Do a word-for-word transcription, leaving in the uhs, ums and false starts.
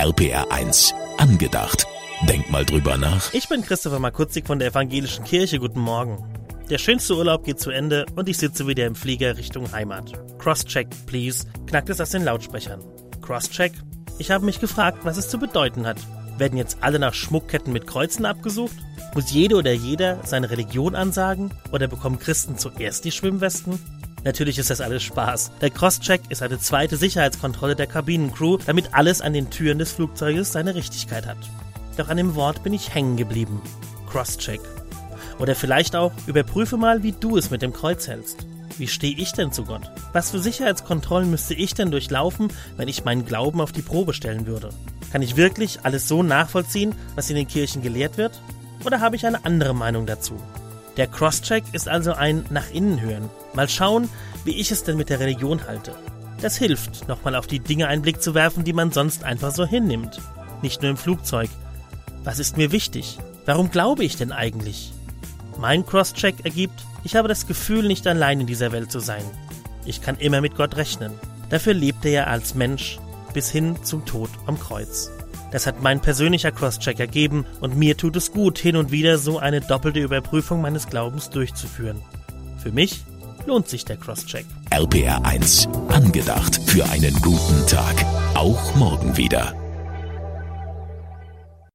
R P R eins angedacht. Denk mal drüber nach. Ich bin Christopher Markutzig von der Evangelischen Kirche. Guten Morgen. Der schönste Urlaub geht zu Ende und ich sitze wieder im Flieger Richtung Heimat. Crosscheck, please, knackt es aus den Lautsprechern. Crosscheck? Ich habe mich gefragt, was es zu bedeuten hat. Werden jetzt alle nach Schmuckketten mit Kreuzen abgesucht? Muss jede oder jeder seine Religion ansagen? Oder bekommen Christen zuerst die Schwimmwesten? Natürlich ist das alles Spaß. Der Crosscheck ist eine zweite Sicherheitskontrolle der Kabinencrew, damit alles an den Türen des Flugzeuges seine Richtigkeit hat. Doch an dem Wort bin ich hängen geblieben. Crosscheck. Oder vielleicht auch, überprüfe mal, wie du es mit dem Kreuz hältst. Wie stehe ich denn zu Gott? Was für Sicherheitskontrollen müsste ich denn durchlaufen, wenn ich meinen Glauben auf die Probe stellen würde? Kann ich wirklich alles so nachvollziehen, was in den Kirchen gelehrt wird? Oder habe ich eine andere Meinung dazu? Der Crosscheck ist also ein nach innen hören. Mal schauen, wie ich es denn mit der Religion halte. Das hilft, nochmal auf die Dinge einen Blick zu werfen, die man sonst einfach so hinnimmt. Nicht nur im Flugzeug. Was ist mir wichtig? Warum glaube ich denn eigentlich? Mein Crosscheck ergibt, ich habe das Gefühl, nicht allein in dieser Welt zu sein. Ich kann immer mit Gott rechnen. Dafür lebt er ja als Mensch bis hin zum Tod am Kreuz. Das hat mein persönlicher Crosscheck ergeben und mir tut es gut, hin und wieder so eine doppelte Überprüfung meines Glaubens durchzuführen. Für mich lohnt sich der Crosscheck. R P R eins angedacht für einen guten Tag. Auch morgen wieder.